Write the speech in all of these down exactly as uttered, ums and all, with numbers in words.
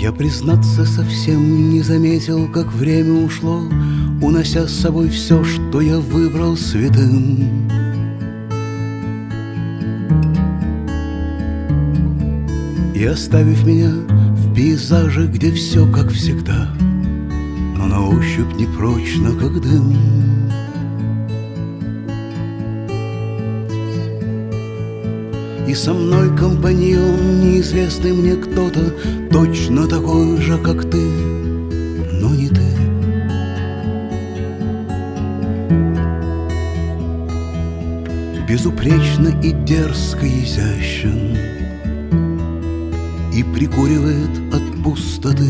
Я, признаться, совсем не заметил, как время ушло, унося с собой все, что я выбрал святым. И оставив меня в пейзаже, где все как всегда, но на ощупь непрочно, как дым. И со мной компаньон, неизвестный мне кто-то, точно такой же, как ты, но не ты. Безупречно и дерзко изящен, и прикуривает от пустоты.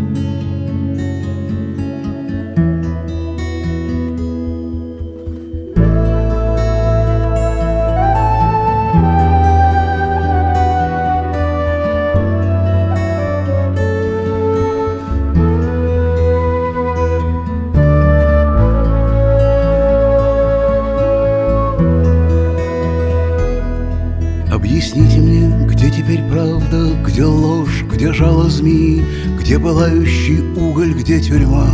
Объясните мне, где теперь правда, где ложь, где жало змеи, где пылающий уголь, где тюрьма?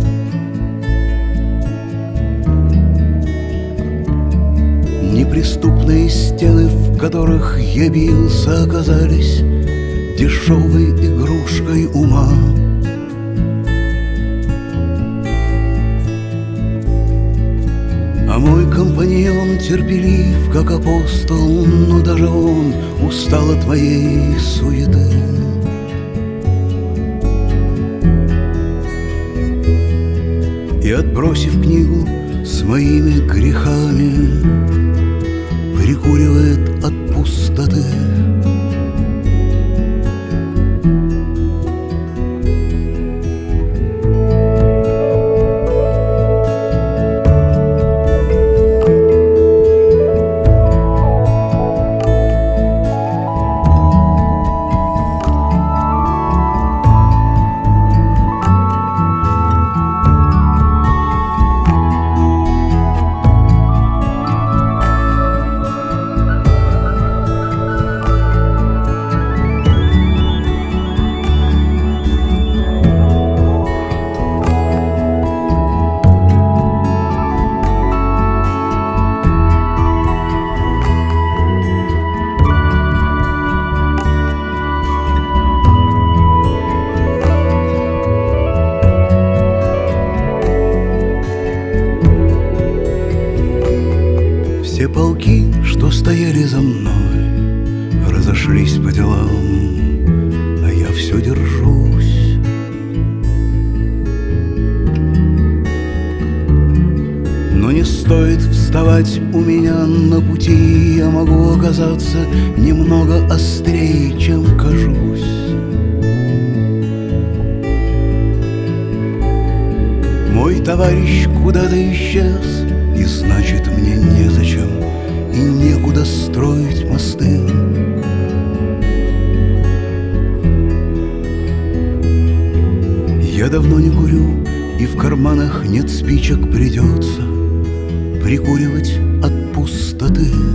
Неприступные стены, в которых я бился, оказались дешевой игрушкой ума. А мой компаньон терпелив, как апостол, но даже он устал от твоей суеты. И, отбросив книгу с моими грехами, прикуривает от пустоты. Все полки, что стояли за мной, разошлись по делам, а я все держусь. Но не стоит вставать у меня на пути, я могу оказаться немного острее, чем кажусь. Мой товарищ куда-то исчез, и значит, мне незачем и некуда строить мосты. Я давно не курю, и в карманах нет спичек, придется прикуривать от пустоты.